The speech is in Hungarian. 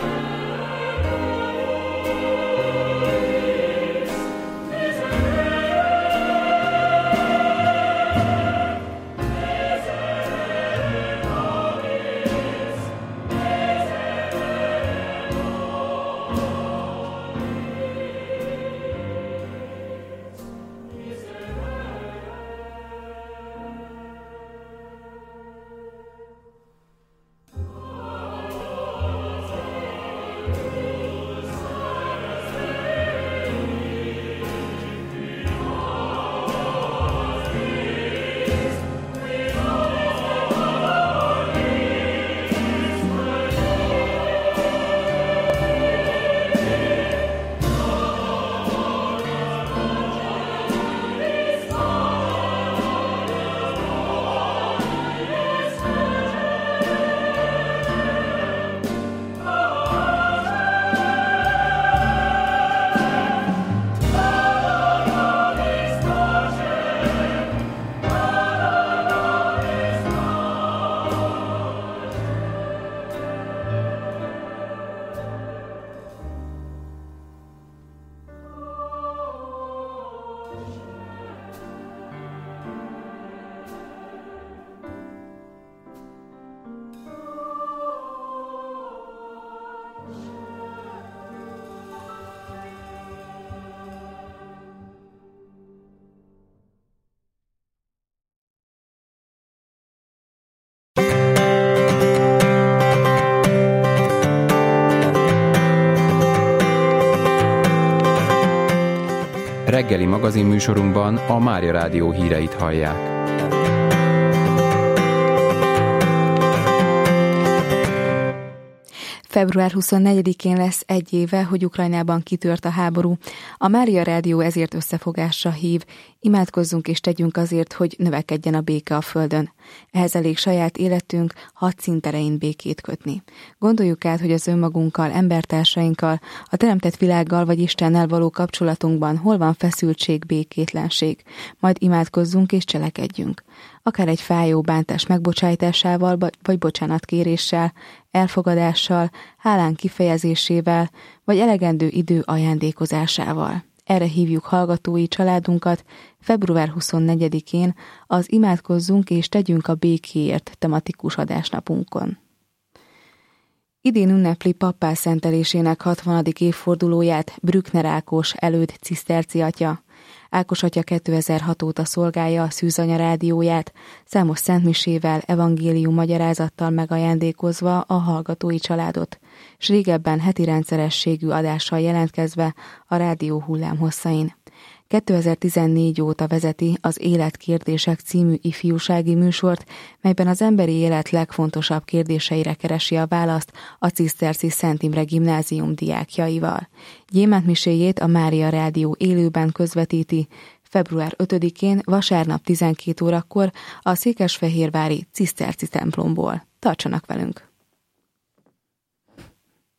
Reggeli magazinműsorunkban a Mária Rádió híreit hallják. Február 24-én lesz egy éve, hogy Ukrajnában kitört a háború. A Mária Rádió ezért összefogásra hív. Imádkozzunk és tegyünk azért, hogy növekedjen a béke a földön. Ehhez elég saját életünk 6 szinterein békét kötni. Gondoljuk át, hogy az önmagunkkal, embertársainkkal, a teremtett világgal vagy Istennel való kapcsolatunkban hol van feszültség, békétlenség. Majd imádkozzunk és cselekedjünk. Akár egy fájó bántás megbocsájtásával, vagy bocsánatkéréssel, elfogadással, hálán kifejezésével, vagy elegendő idő ajándékozásával. Erre hívjuk hallgatói családunkat február 24-én az Imádkozzunk és tegyünk a békéért tematikus adásnapunkon. Idén ünnepli pappá szentelésének 60. évfordulóját Brückner Ákos előd ciszterci atya. Ákos atya 2006 óta szolgálja a Szűzanya rádióját, számos szentmisével, evangélium magyarázattal megajándékozva a hallgatói családot, s régebben heti rendszerességű adással jelentkezve a rádió hullámhosszain. 2014 óta vezeti az Életkérdések című ifjúsági műsort, melyben az emberi élet legfontosabb kérdéseire keresi a választ a ciszterci Szent Imre Gimnázium diákjaival. Gyémántmiséjét a Mária Rádió élőben közvetíti, február 5-én vasárnap 12 órakor a székesfehérvári ciszterci templomból. Tartsanak velünk!